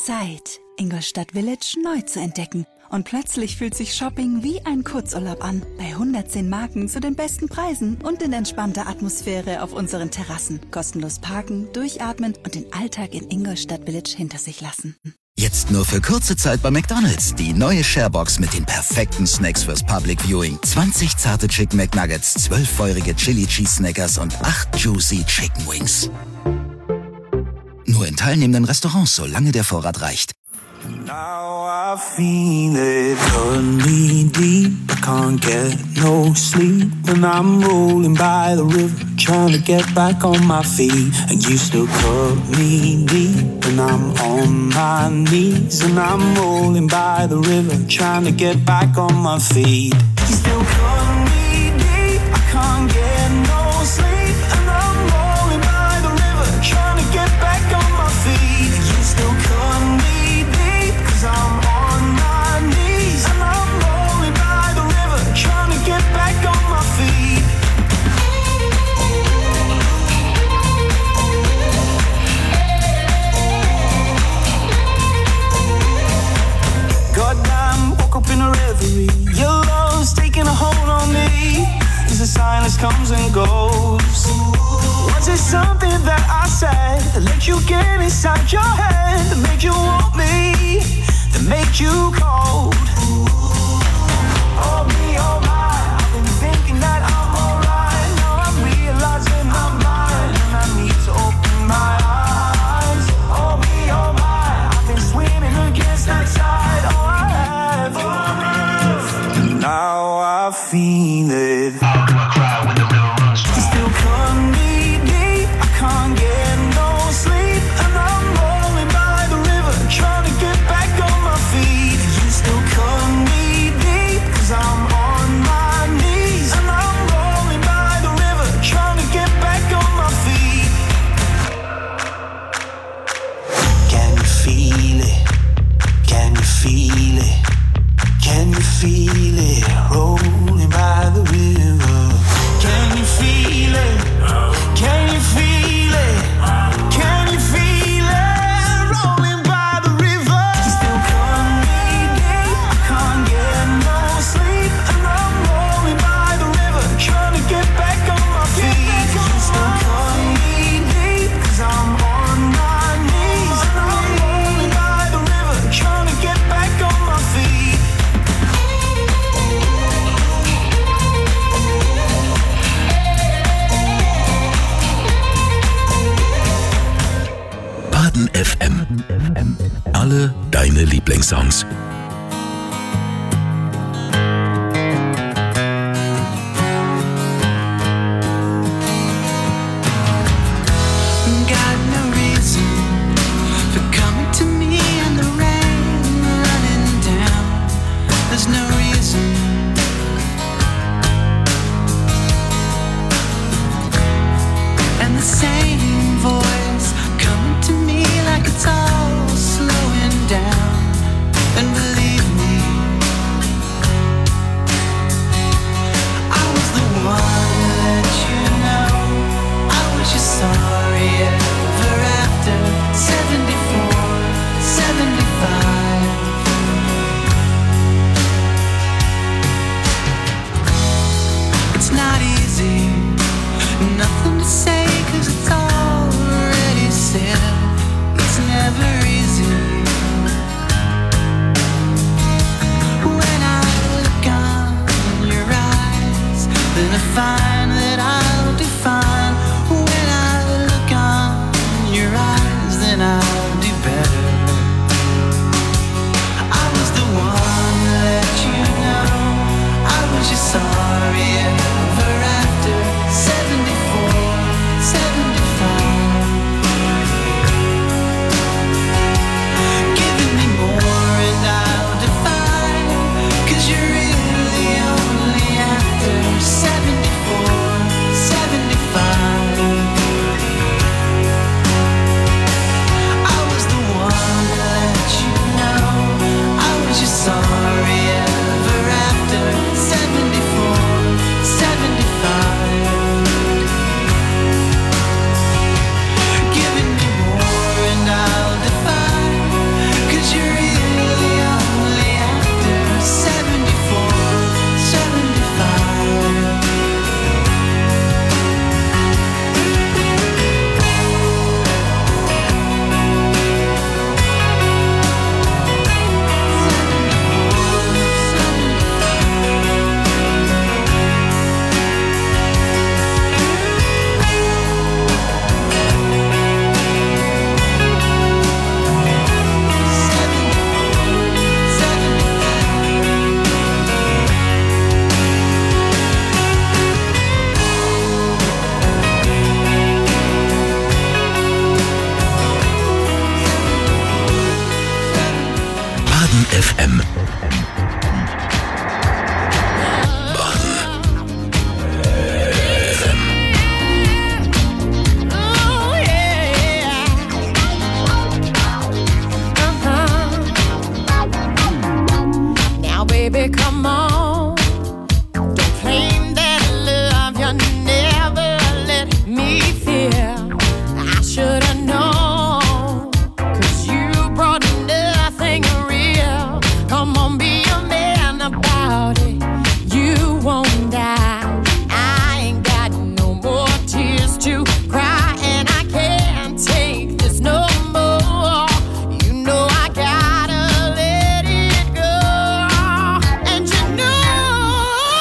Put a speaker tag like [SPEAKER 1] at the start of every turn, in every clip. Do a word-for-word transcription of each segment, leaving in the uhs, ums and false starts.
[SPEAKER 1] Zeit, Ingolstadt Village neu zu entdecken. Und plötzlich fühlt sich Shopping wie ein Kurzurlaub an. Bei hundertzehn Marken zu den besten Preisen und in entspannter Atmosphäre auf unseren Terrassen. Kostenlos parken, durchatmen und den Alltag in Ingolstadt Village hinter sich lassen.
[SPEAKER 2] Jetzt nur für kurze Zeit bei McDonald's. Die neue Sharebox mit den perfekten Snacks fürs Public Viewing. zwanzig zarte Chicken McNuggets, zwölf feurige Chili Cheese Snackers und acht Juicy Chicken Wings. Nur in teilnehmenden Restaurants, solange der Vorrat reicht.
[SPEAKER 3] Now I feel it, cut me deep. I can't get no sleep when I'm rolling by the river, trying to get back on my feet. And you still cut me deep when I'm on my knees. And I'm rolling by the river, trying to get back on my feet. You still cut me deep, I can't get no sleep. And I'm rolling by the river, trying to get back on my feet. You still cut me I'm on my knees and I'm rolling by the river, trying to get back on my feet. Goddamn, woke up in a reverie. Your love's taking a hold on me as the silence comes and goes. Was it something that I said that let you get inside your head, that made you want me, that made you cold? Oh me, oh my, I've been thinking that I'm alright. Now I'm realizing I'm blind and I need to open my eyes. Oh me, oh my, I've been swimming against the tide. Oh I have, oh I have. Now I feel it. How do I cry when the blue runs dry? You still cut me deep, I can't get no sleep. And I'm rolling by the river, trying to get back on my feet. You still cut me deep, cause I'm on my knees. And I'm rolling by the river, trying to get back on my feet. Can you feel it? Can you feel it? Can you feel it? Rolling by the river. Can you feel it? Can you feel it? Can you feel it? Rolling by the river. You still cut me deep, I can't get no sleep. And I'm rolling by the river, trying to get back on my feet. You still cut me deep, cause I'm on my knees. And I'm rolling by the river, trying to get back on my feet.
[SPEAKER 2] Baden F M. Alle deine Lieblingssongs.
[SPEAKER 4] Got no reason for coming to me in the rain, running down. There's no reason. And the same voice coming to me like it's all slowing down. And
[SPEAKER 5] Baden F M.
[SPEAKER 6] Baby, come on. Don't claim that love you never let me feel. I should've known, 'cause you brought nothing real. Come on, be a man about it. You won't die. I ain't got no more tears to cry, and I can't take this no more. You know I gotta let it go. And you know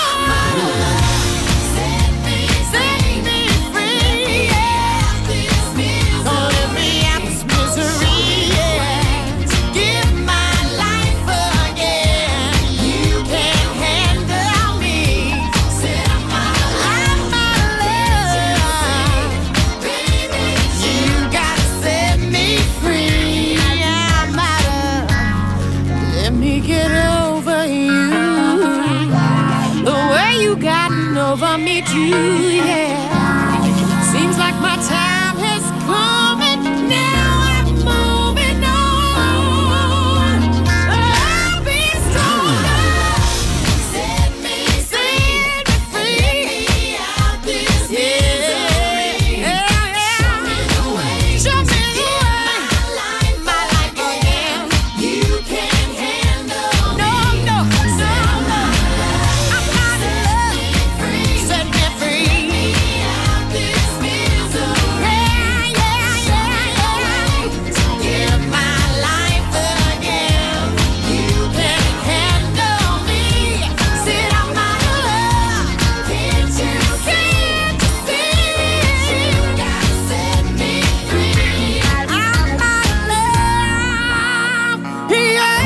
[SPEAKER 6] set me, set me free, yeah. Don't let me out this misery, yeah. Give my life again. You can't handle me. Set my life, my love, baby. You gotta set me free. I'm out of. Let me get over you. The way you gotten over me too, yeah. Seems like my time has come and now I'm moving on. I'll be stronger. Set me, set me free. Get me out this misery. Yeah, yeah. Show me the way. Show me the way. My life, my life again. You can't handle no, me. No, no, no, no. I'm out of love. Set me free. Get me out this misery. Yeah, yeah, yeah, yeah. Give my life again. You can't handle me. Sit out my love. Can't you see? You gotta set me free. I'm out of love. Yeah.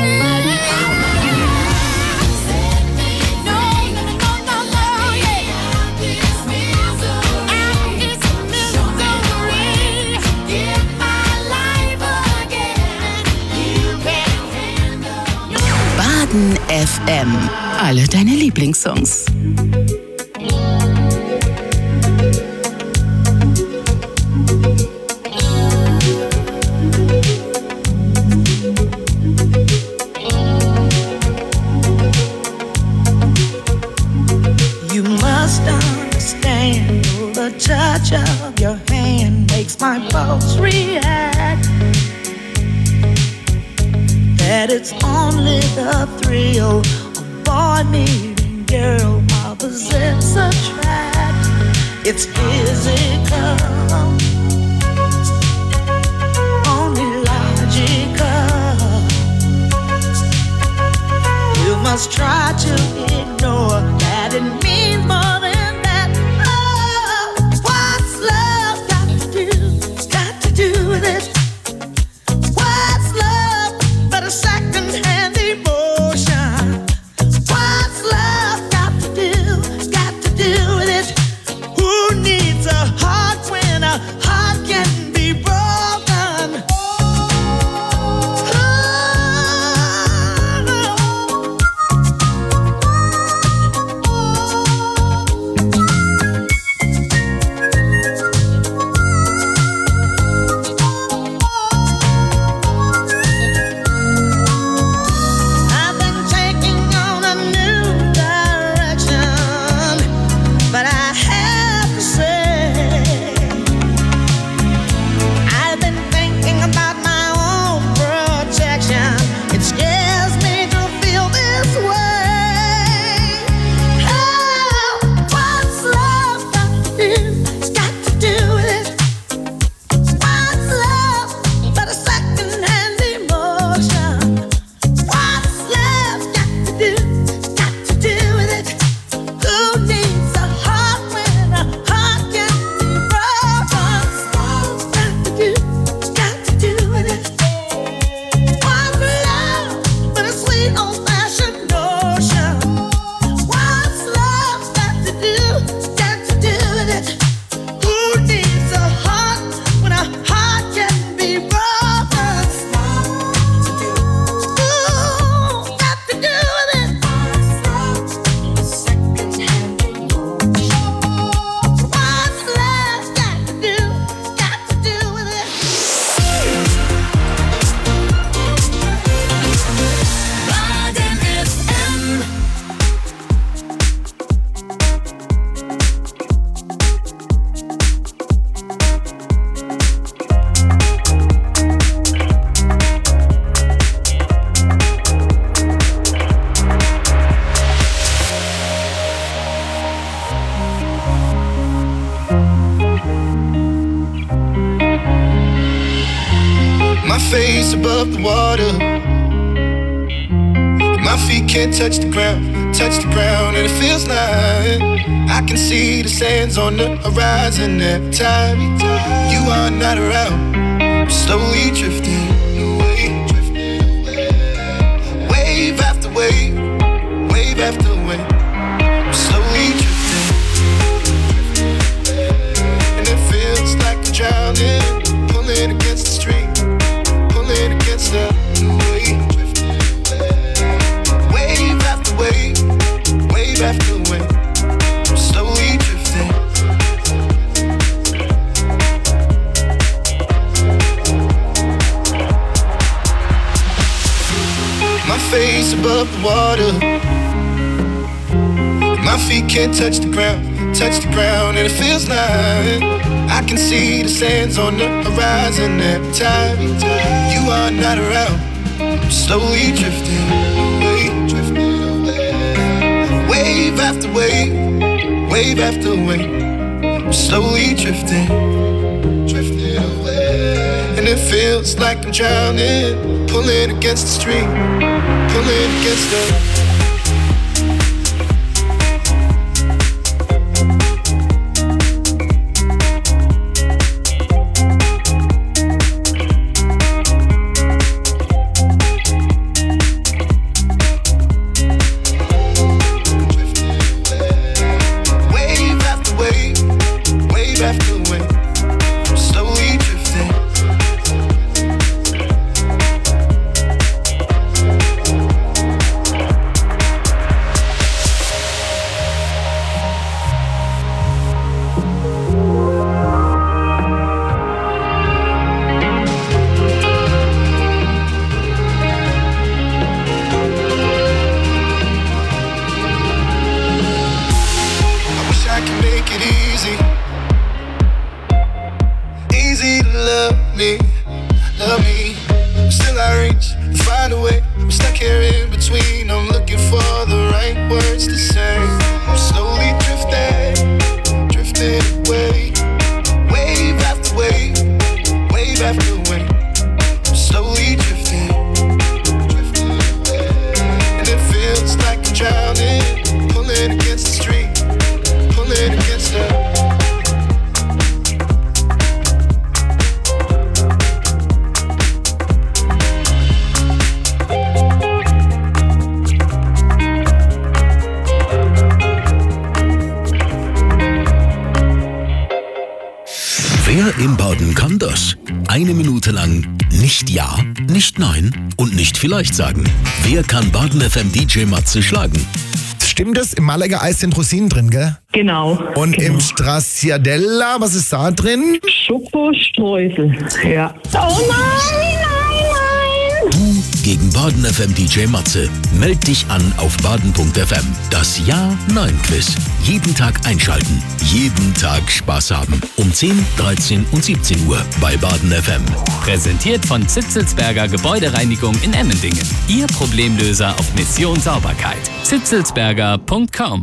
[SPEAKER 6] Set me free. No, no, no, no, no, yeah. Out this misery. Out this misery. Give my life again. You can't handle.
[SPEAKER 7] Baden F M. Alle deine Lieblingssongs.
[SPEAKER 8] You must understand, the touch of your hand makes my pulse react. That it's only the thrill of boy meeting girl opposites attract. It's physical, only logical. You must try to ignore that it means more than that. Oh, what's love got to do? Got to do with it. What's love but a second-hand emotion? What's love got to do? Got to do with it. Who needs a heart when a
[SPEAKER 5] water. My feet can't touch the ground, touch the ground, and it feels like I can see the sands on the horizon every time you are not around. I'm slowly drifting away, drifting away. Wave after wave, wave after wave. I'm slowly drifting, and it feels like I'm drowning, pulling against the stream, pulling against the wave. Wave after wave, wave after wave. I'm slowly drifting. My face above the water. My feet can't touch the ground, touch the ground, and it feels like I can see the sands on the horizon every time you are not around. I'm slowly drifting away, drifting away. Wave after wave, wave after wave. I'm slowly drifting, drifting away. And it feels like I'm drowning, pulling against the stream, pulling against the.
[SPEAKER 9] Eine Minute lang nicht Ja, nicht Nein und nicht vielleicht sagen. Wer kann Baden F M D J Matze schlagen?
[SPEAKER 10] Stimmt das? Im Malaga Eis sind Rosinen drin, gell?
[SPEAKER 11] Genau.
[SPEAKER 10] Und
[SPEAKER 11] genau.
[SPEAKER 10] im Stracciatella, was ist da drin?
[SPEAKER 11] Schokostreusel, ja. Oh nein, nein, nein!
[SPEAKER 9] Du gegen Baden F M D J Matze. Meld dich an auf baden punkt f m. Das Ja-Nein-Quiz. Jeden Tag einschalten. Jeden Tag Spaß haben. Um zehn, dreizehn und siebzehn Uhr bei Baden F M.
[SPEAKER 12] Präsentiert von Zitzelsberger Gebäudereinigung in Emmendingen. Ihr Problemlöser auf Mission Sauberkeit. zitzelsberger punkt com.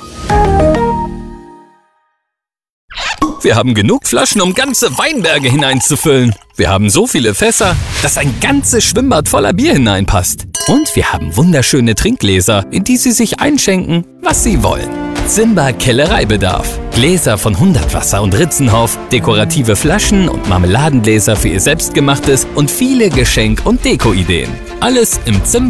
[SPEAKER 12] Wir haben genug Flaschen, um ganze Weinberge hineinzufüllen. Wir haben so viele Fässer, dass ein ganzes Schwimmbad voller Bier hineinpasst. Und wir haben wunderschöne Trinkgläser, in die Sie sich einschenken, was Sie wollen. Simba Kellereibedarf. Gläser von Hundertwasser und Ritzenhoff, dekorative Flaschen und Marmeladengläser für Ihr Selbstgemachtes und viele Geschenk- und Deko-Ideen. Alles im Zimmer